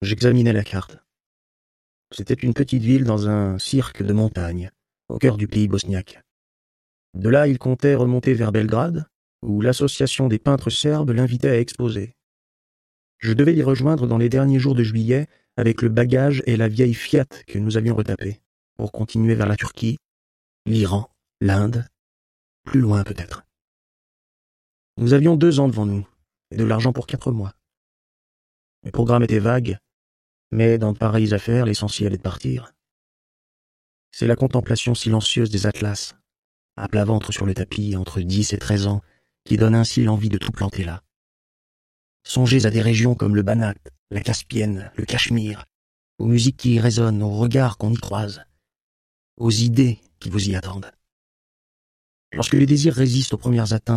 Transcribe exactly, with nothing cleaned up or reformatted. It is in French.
J'examinais la carte. C'était une petite ville dans un cirque de montagne, au cœur du pays bosniaque. De là, il comptait remonter vers Belgrade, où l'association des peintres serbes l'invitait à exposer. Je devais l'y rejoindre dans les derniers jours de juillet avec le bagage et la vieille Fiat que nous avions retapée, pour continuer vers la Turquie, l'Iran, l'Inde, plus loin peut-être. Nous avions deux ans devant nous, et de l'argent pour quatre mois. Le programme était vague, mais dans de pareilles affaires, l'essentiel est de partir. C'est la contemplation silencieuse des atlas, à plat ventre sur le tapis entre dix et treize ans, qui donne ainsi l'envie de tout planter là. Songez à des régions comme le Banat, la Caspienne, le Cachemire, aux musiques qui y résonnent, aux regards qu'on y croise, aux idées qui vous y attendent. Lorsque les désirs résistent aux premières atteintes